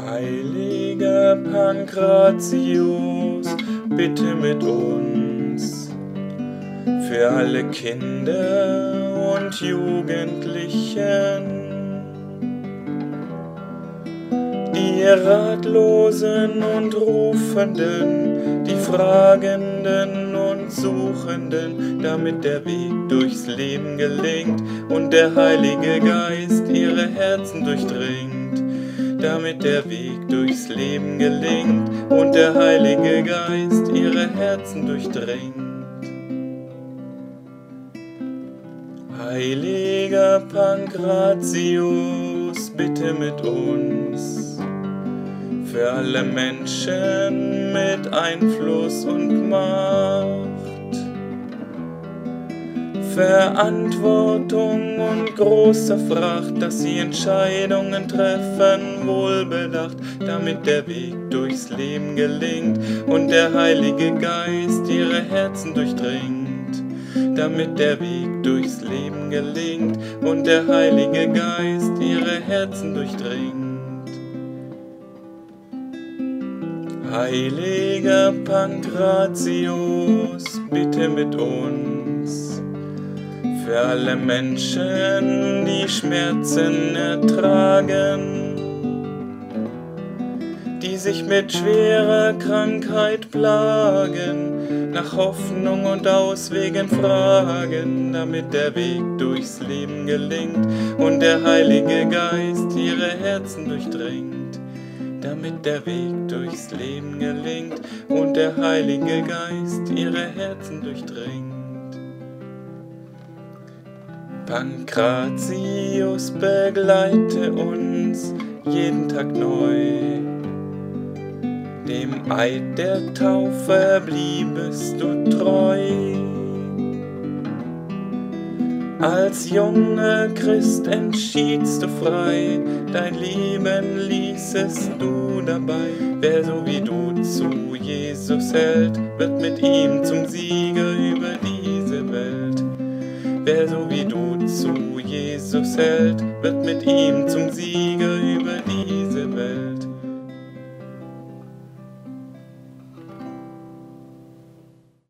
Heiliger Pankratius, bitte mit uns, für alle Kinder und Jugendlichen, die Ratlosen und Rufenden, die Fragenden und Suchenden, damit der Weg durchs Leben gelingt und der Heilige Geist ihre Herzen durchdringt. Damit der Weg durchs Leben gelingt und der Heilige Geist ihre Herzen durchdringt. Heiliger Pankratius, bitte mit uns, für alle Menschen mit Einfluss und Macht, Verantwortung und großer Fracht, dass sie Entscheidungen treffen, wohlbedacht, damit der Weg durchs Leben gelingt und der Heilige Geist ihre Herzen durchdringt. Damit der Weg durchs Leben gelingt und der Heilige Geist ihre Herzen durchdringt. Heiliger Pankratius, bitte mit uns, für alle Menschen, die Schmerzen ertragen, die sich mit schwerer Krankheit plagen, nach Hoffnung und Auswegen fragen, damit der Weg durchs Leben gelingt und der Heilige Geist ihre Herzen durchdringt. Damit der Weg durchs Leben gelingt und der Heilige Geist ihre Herzen durchdringt. Pankratius, begleite uns jeden Tag neu. Dem Eid der Taufe bliebest du treu. Als junger Christ entschiedst du frei, dein Leben ließest du dabei. Wer so wie du zu Jesus hält, wird mit ihm zum Sieger über diese Welt. Wer so wie du zu Jesus hält, wird mit ihm zum Sieger über die